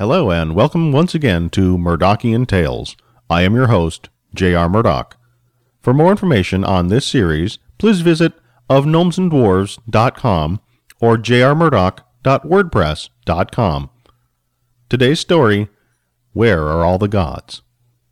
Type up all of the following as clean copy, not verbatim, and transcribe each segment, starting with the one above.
Hello and welcome once again to Murdochian Tales. I am your host, J.R. Murdoch. For more information on this series, please visit ofgnomesandDwarves.com or jrmurdoch.wordpress.com. Today's story, Where Are All the Gods?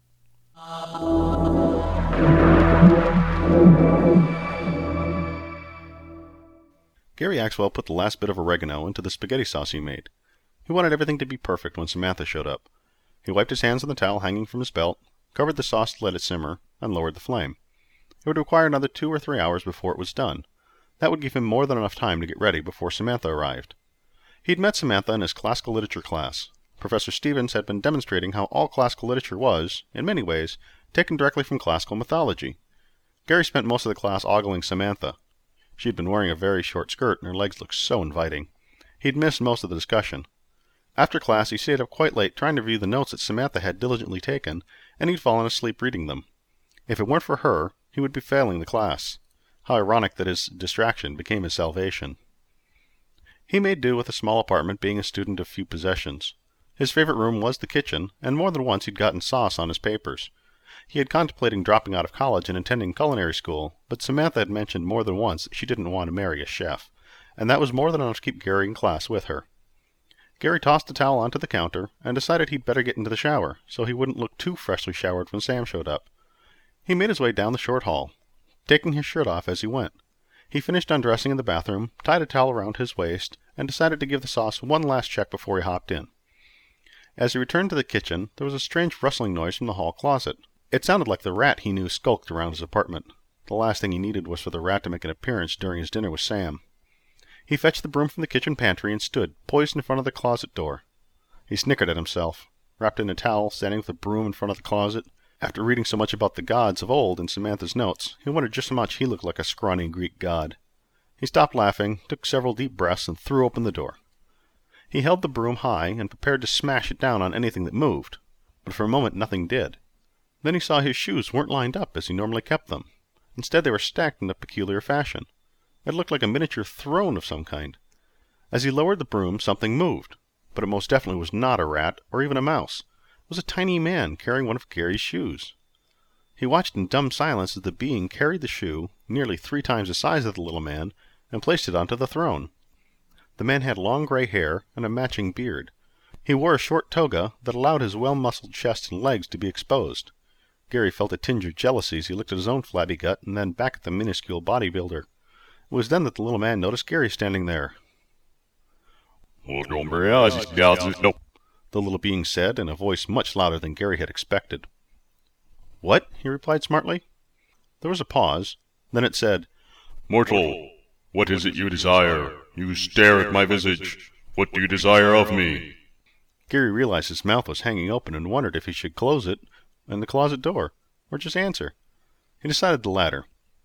Gary Axwell put the last bit of oregano into the spaghetti sauce he made. He wanted everything to be perfect when Samantha showed up. He wiped his hands on the towel hanging from his belt, covered the sauce to let it simmer, and lowered the flame. It would require another 2 or 3 hours before it was done. That would give him more than enough time to get ready before Samantha arrived. He'd met Samantha in his classical literature class. Professor Stevens had been demonstrating how all classical literature was, in many ways, taken directly from classical mythology. Gary spent most of the class ogling Samantha. She had been wearing a very short skirt, and her legs looked so inviting. He'd missed most of the discussion. After class, he stayed up quite late trying to review the notes that Samantha had diligently taken, and he'd fallen asleep reading them. If it weren't for her, he would be failing the class. How ironic that his distraction became his salvation. He made do with a small apartment, being a student of few possessions. His favorite room was the kitchen, and more than once he'd gotten sauce on his papers. He had contemplating dropping out of college and attending culinary school, but Samantha had mentioned more than once that she didn't want to marry a chef, and that was more than enough to keep Gary in class with her. Gary tossed the towel onto the counter and decided he'd better get into the shower, so he wouldn't look too freshly showered when Sam showed up. He made his way down the short hall, taking his shirt off as he went. He finished undressing in the bathroom, tied a towel around his waist, and decided to give the sauce one last check before he hopped in. As he returned to the kitchen, there was a strange rustling noise from the hall closet. It sounded like the rat he knew skulked around his apartment. The last thing he needed was for the rat to make an appearance during his dinner with Sam. He fetched the broom from the kitchen pantry and stood, poised in front of the closet door. He snickered at himself, wrapped in a towel, standing with a broom in front of the closet. After reading so much about the gods of old in Samantha's notes, he wondered just how much he looked like a scrawny Greek god. He stopped laughing, took several deep breaths, and threw open the door. He held the broom high and prepared to smash it down on anything that moved, but for a moment nothing did. Then he saw his shoes weren't lined up as he normally kept them. Instead, they were stacked in a peculiar fashion. It looked like a miniature throne of some kind. As he lowered the broom, something moved, but it most definitely was not a rat or even a mouse. It was a tiny man carrying one of Gary's shoes. He watched in dumb silence as the being carried the shoe, nearly 3 times the size of the little man, and placed it onto the throne. The man had long gray hair and a matching beard. He wore a short toga that allowed his well-muscled chest and legs to be exposed. Gary felt a tinge of jealousy as he looked at his own flabby gut and then back at the minuscule bodybuilder. It was then that the little man noticed Gary standing there. The little being said in a voice much louder than Gary had expected. "What?" he replied smartly. There was a pause. Then it said, "Mortal, what is it you desire? You stare at my visage. What do you desire of me?" Gary realized his mouth was hanging open and wondered if he should close it and the closet door, or just answer. He decided the latter.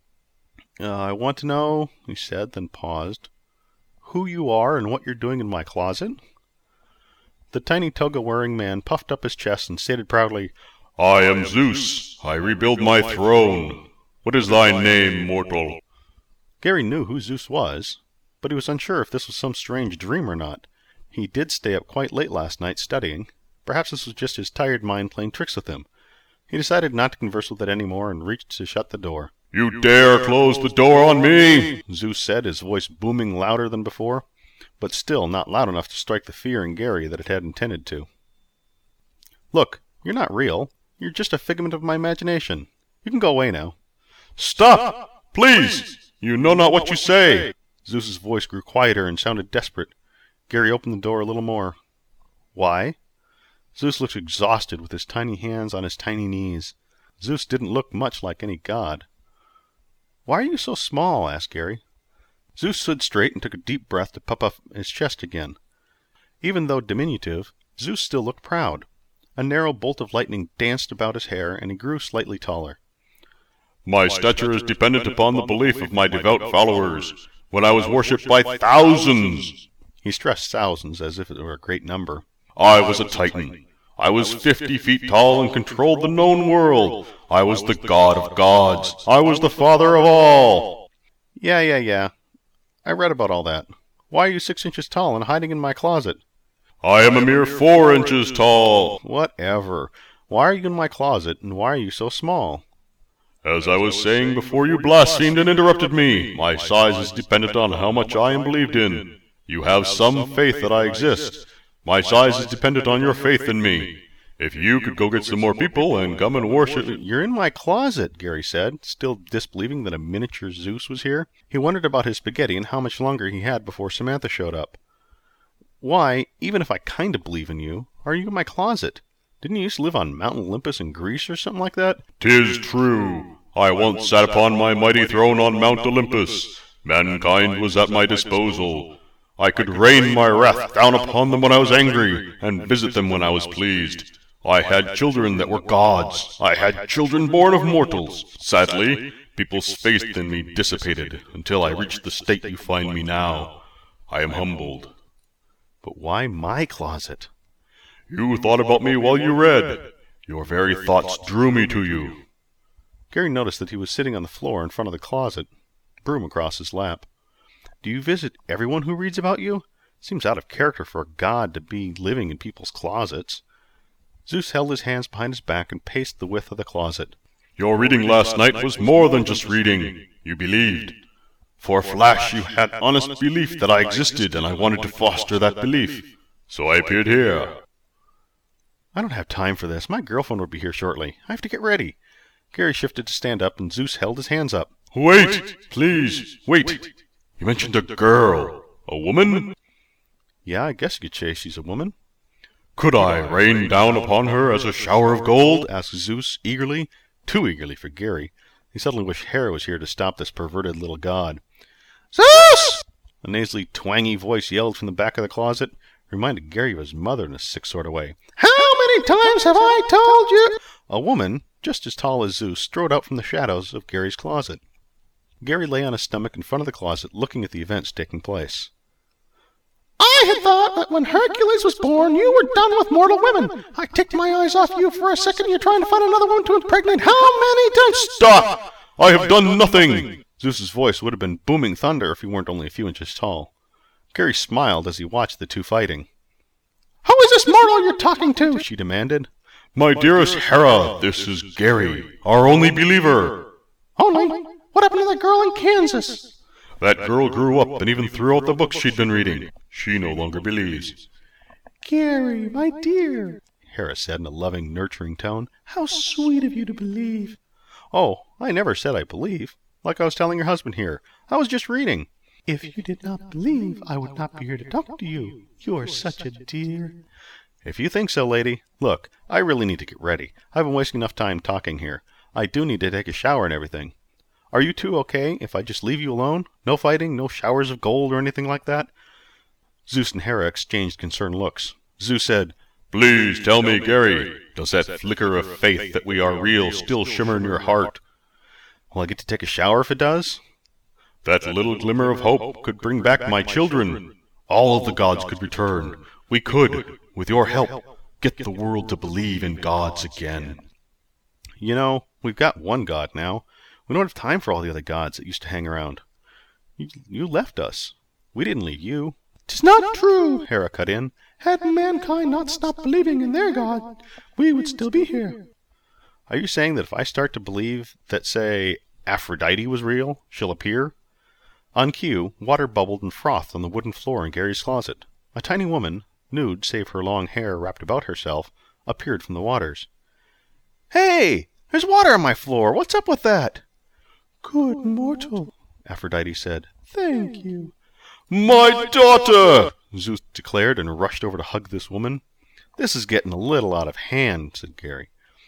"I want to know," he said, then paused, "who you are and what you're doing in my closet?" The tiny toga-wearing man puffed up his chest and stated proudly, "I am Zeus. I rebuild my throne. What is thy name, mortal?" Gary knew who Zeus was, but he was unsure if this was some strange dream or not. He did stay up quite late last night studying. Perhaps this was just his tired mind playing tricks with him. He decided not to converse with it any more and reached to shut the door. "You dare close the door on me?" Zeus said, his voice booming louder than before, but still not loud enough to strike the fear in Gary that it had intended to. "Look, you're not real. You're just a figment of my imagination. You can go away now." "Stop! Please! You know not what you say!" Zeus's voice grew quieter and sounded desperate. Gary opened the door a little more. "Why?" Zeus looked exhausted with his tiny hands on his tiny knees. Zeus didn't look much like any god. "Why are you so small?" asked Gary. Zeus stood straight and took a deep breath to puff up his chest again. Even though diminutive, Zeus still looked proud. A narrow bolt of lightning danced about his hair, and he grew slightly taller. "My stature is dependent upon the belief of my devout followers. When I was worshipped by thousands," he stressed thousands as if it were a great number, "I was a titan. I was 50 feet tall and controlled the known world. I was the god of gods. I was the father of all." Yeah. I read about all that. Why are you 6 inches tall and hiding in my closet?" I am a mere 4 inches tall. Whatever. Why are you in my closet, and why are you so small? As I was saying before you blasphemed and interrupted me, my size is dependent on how much I am believed in. You have some faith that I exist. My size is dependent on your faith in me. If you could go get some more people and come and worship... You're in my closet, Gary said, still disbelieving that a miniature Zeus was here. He wondered about his spaghetti and how much longer he had before Samantha showed up. Why, even if I kind of believe in you, are you in my closet? Didn't you used to live on Mount Olympus in Greece or something like that? 'Tis true. I once sat upon my mighty throne on Mount Olympus. Mankind was at my disposal. I could rain my wrath down upon them when I was angry, and visit them when I was pleased. I had children that were gods. I had children born of mortals. Sadly, people's faith in me dissipated until I reached the state you find me now. I am humbled. But why my closet? You thought about me while you read. Your very thoughts drew me to you. Gary noticed that he was sitting on the floor in front of the closet, broom across his lap. Do you visit everyone who reads about you? Seems out of character for a god to be living in people's closets. Zeus held his hands behind his back and paced the width of the closet. Your reading last night was more than just reading. You believed. For a flash you had honest belief that I existed, and I wanted to foster that belief. So I appeared here. I don't have time for this. My girlfriend will be here shortly. I have to get ready. Gary shifted to stand up, and Zeus held his hands up. Wait! Please, wait! You mentioned a girl. A woman? Yeah, I guess you could say she's a woman. Could I rain down upon her as a shower of gold? Asked Zeus eagerly, too eagerly for Gary. He suddenly wished Hera was here to stop this perverted little god. Zeus! A nasally, twangy voice yelled from the back of the closet. It reminded Gary of his mother in a sick sort of way. How many times have I told you? A woman, just as tall as Zeus, strode out from the shadows of Gary's closet. Gary lay on his stomach in front of the closet, looking at the events taking place. I had thought that when Hercules was born, you were done with mortal women. I take my eyes off you for a second. You're trying to find another woman to impregnate. How many times? Stop! I have done nothing! Zeus's voice would have been booming thunder if he weren't only a few inches tall. Gary smiled as he watched the two fighting. Who is this mortal you're talking to? She demanded. My dearest Hera, this is Gary, our only believer. Only? What happened to that girl in Kansas? That girl grew up and even threw out the books she'd been reading. She no longer believes. Gary, my dear, Hera said in a loving, nurturing tone. How sweet of you to believe. Oh, I never said I believe. Like I was telling your husband here. I was just reading. If you did not believe, I would not be here to talk to you. You are such a dear. If you think so, lady. Look, I really need to get ready. I've been wasting enough time talking here. I do need to take a shower and everything. Are you two okay if I just leave you alone? No fighting, no showers of gold or anything like that? Zeus and Hera exchanged concerned looks. Zeus said, Please tell me, Gary, does that flicker of faith that we are real still shimmer in your heart? Will I get to take a shower if it does? That little glimmer of hope could bring back my children. All of the gods could return. We could, with your help, get the world to believe in gods again. You know, we've got one god now. We don't have time for all the other gods that used to hang around. You left us. We didn't leave you. 'Tis not true, Hera cut in. Had mankind not stopped believing in their god, we would still be here. Are you saying that if I start to believe that, say, Aphrodite was real, she'll appear? On cue, water bubbled and frothed on the wooden floor in Gary's closet. A tiny woman, nude save her long hair wrapped about herself, appeared from the waters. Hey! There's water on my floor! What's up with that? Good mortal, Aphrodite said. Thank you. My daughter! Zeus declared and rushed over to hug this woman. This is getting a little out of hand, said Gary.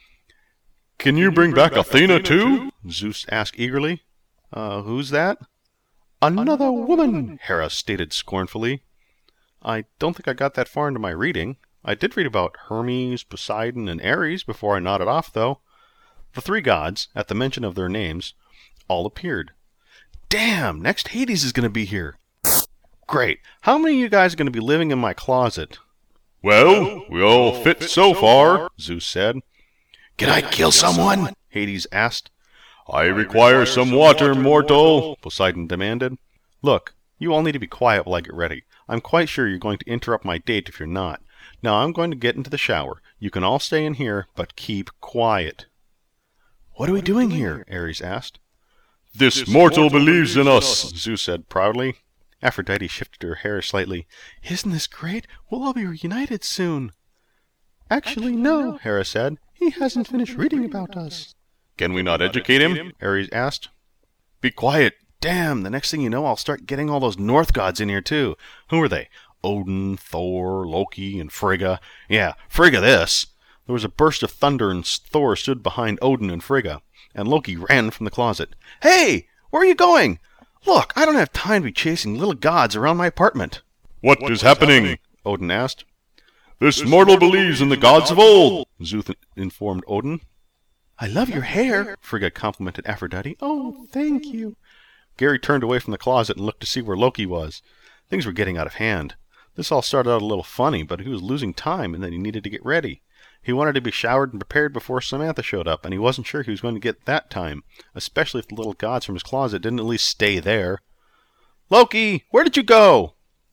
Can you bring back Athena too? Zeus asked eagerly. Who's that? Another woman, Hera stated scornfully. I don't think I got that far into my reading. I did read about Hermes, Poseidon, and Ares before I nodded off, though. The three gods, at the mention of their names, all appeared. Damn, next Hades is going to be here. Great. How many of you guys are going to be living in my closet? Well, we all fit so far, Zeus said. Can I kill someone? Hades asked. I require some water, mortal, Poseidon demanded. Look, you all need to be quiet while I get ready. I'm quite sure you're going to interrupt my date if you're not. Now I'm going to get into the shower. You can all stay in here, but keep quiet." "What are we doing here?" Ares asked. This mortal believes in us, Zeus said proudly. Aphrodite shifted her hair slightly. "Isn't this great? We'll all be reunited soon." "Actually, no," Hera said. "He hasn't finished reading about us." Can we not educate him? Ares asked. "Be quiet. Damn, the next thing you know, I'll start getting all those North gods in here, too. Who are they? Odin, Thor, Loki, and Frigga. Yeah, Frigga this." There was a burst of thunder, and Thor stood behind Odin and Frigga, and Loki ran from the closet. "Hey! Where are you going? Look, I don't have time to be chasing little gods around my apartment." What is happening? Odin asked. This mortal believes in the gods of old, Zeus informed Odin. "I love your hair," Frigga complimented Aphrodite. "Oh, thank you." Gary turned away from the closet and looked to see where Loki was. Things were getting out of hand. This all started out a little funny, but he was losing time and then he needed to get ready. He wanted to be showered and prepared before Samantha showed up, and he wasn't sure he was going to get that time, especially if the little gods from his closet didn't at least stay there. "Loki, where did you go?"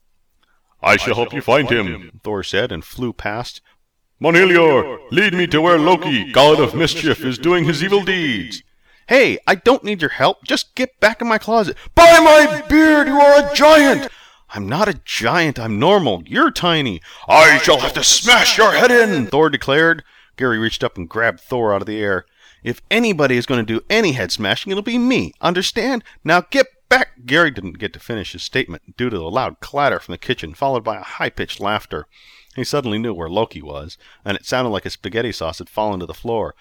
I shall help you find him, Thor said, and flew past. Monhelior, lead me to where Loki, god of mischief, is doing his evil deeds. "Hey, I don't need your help. Just get back in my closet." By my beard, you are a giant! "I'm not a giant. I'm normal. You're tiny." I shall have to smash your head in, Thor declared. Gary reached up and grabbed Thor out of the air. "If anybody is going to do any head smashing, it'll be me. Understand? Now get back." Gary didn't get to finish his statement due to the loud clatter from the kitchen, followed by a high-pitched laughter. He suddenly knew where Loki was, and it sounded like a spaghetti sauce had fallen to the floor.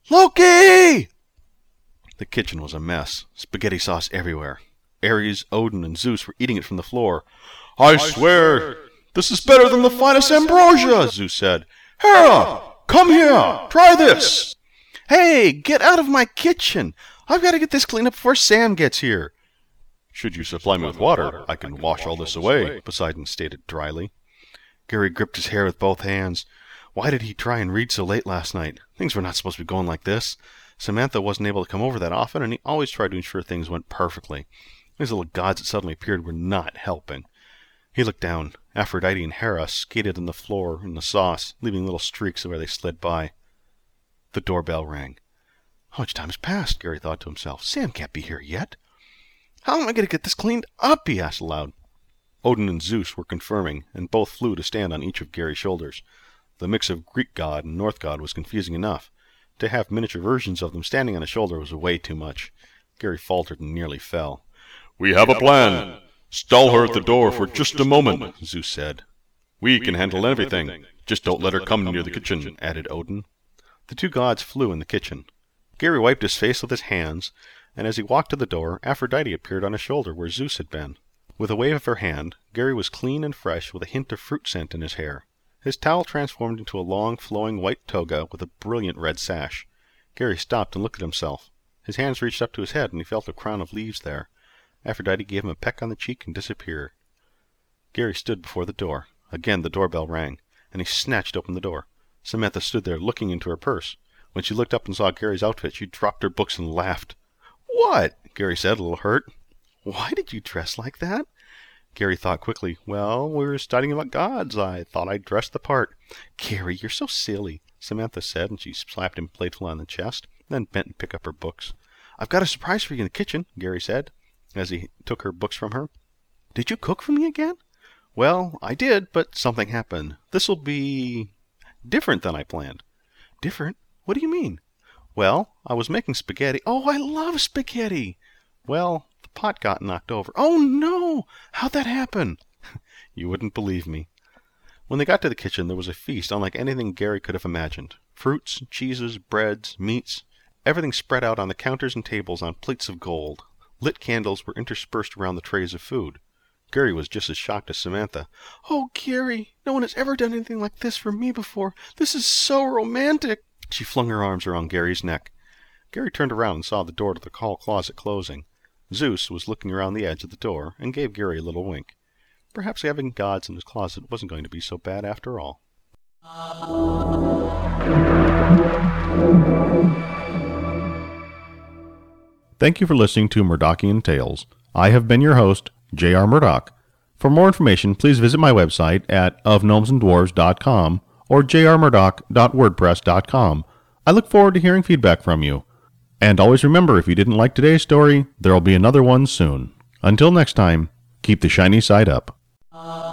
"Loki!" The kitchen was a mess. Spaghetti sauce everywhere. Ares, Odin, and Zeus were eating it from the floor. I swear, this is better than the finest ambrosia, Zeus said. Hera, come here, try this. "Hey, get out of my kitchen. I've got to get this cleaned up before Sam gets here." Should you supply me with water, I can wash all this away, Poseidon stated dryly. Gary gripped his hair with both hands. Why did he try and read so late last night? Things were not supposed to be going like this. Samantha wasn't able to come over that often, and he always tried to ensure things went perfectly. These little gods that suddenly appeared were not helping. He looked down. Aphrodite and Hera skated on the floor in the sauce, leaving little streaks where they slid by. The doorbell rang. How much time has passed? Gary thought to himself. Sam can't be here yet. How am I going to get this cleaned up? He asked aloud. Odin and Zeus were confirming, and both flew to stand on each of Gary's shoulders. The mix of Greek god and North god was confusing enough. To have miniature versions of them standing on his shoulder was way too much. Gary faltered and nearly fell. We have a plan. Stall her at the door for just a moment, Zeus said. We can handle everything. Just don't let her come near the kitchen, added Odin. The two gods flew in the kitchen. Gary wiped his face with his hands, and as he walked to the door, Aphrodite appeared on his shoulder where Zeus had been. With a wave of her hand, Gary was clean and fresh with a hint of fruit scent in his hair. His towel transformed into a long, flowing white toga with a brilliant red sash. Gary stopped and looked at himself. His hands reached up to his head, and he felt a crown of leaves there. Aphrodite gave him a peck on the cheek and disappeared. Gary stood before the door. Again the doorbell rang, and he snatched open the door. Samantha stood there looking into her purse. When she looked up and saw Gary's outfit, she dropped her books and laughed. "What?" Gary said, a little hurt. "Why did you dress like that?" Gary thought quickly. "Well, we were studying about gods. I thought I'd dress the part." "Gary, you're so silly," Samantha said, and she slapped him playfully on the chest, then bent and picked up her books. "I've got a surprise for you in the kitchen," Gary said, as he took her books from her. "Did you cook for me again?" "Well, I did, but something happened. This'll be different than I planned." "Different? What do you mean?" "Well, I was making spaghetti." "Oh, I love spaghetti!" "Well, the pot got knocked over." "Oh, no! How'd that happen?" "You wouldn't believe me." When they got to the kitchen, there was a feast unlike anything Gary could have imagined. Fruits, cheeses, breads, meats, everything spread out on the counters and tables on plates of gold. Lit candles were interspersed around the trays of food. Gary was just as shocked as Samantha. "Oh, Gary, no one has ever done anything like this for me before. This is so romantic." She flung her arms around Gary's neck. Gary turned around and saw the door to the hall closet closing. Zeus was looking around the edge of the door and gave Gary a little wink. Perhaps having gods in his closet wasn't going to be so bad after all. Thank you for listening to Murdochian Tales. I have been your host, J.R. Murdoch. For more information, please visit my website at ofgnomesanddwarves.com or jrmurdoch.wordpress.com. I look forward to hearing feedback from you. And always remember, if you didn't like today's story, there'll be another one soon. Until next time, keep the shiny side up.